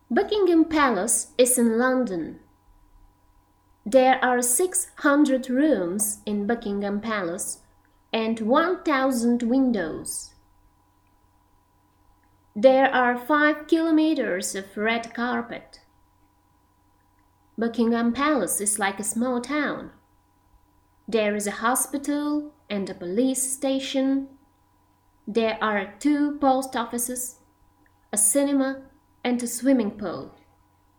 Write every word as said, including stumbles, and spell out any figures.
Buckingham Palace is in London. There are six hundred rooms in Buckingham Palace and one thousand windows. There are five kilometers of red carpet. Buckingham Palace is like a small town. There is a hospital and a police station. There are two post offices, a cinema, and a swimming pool.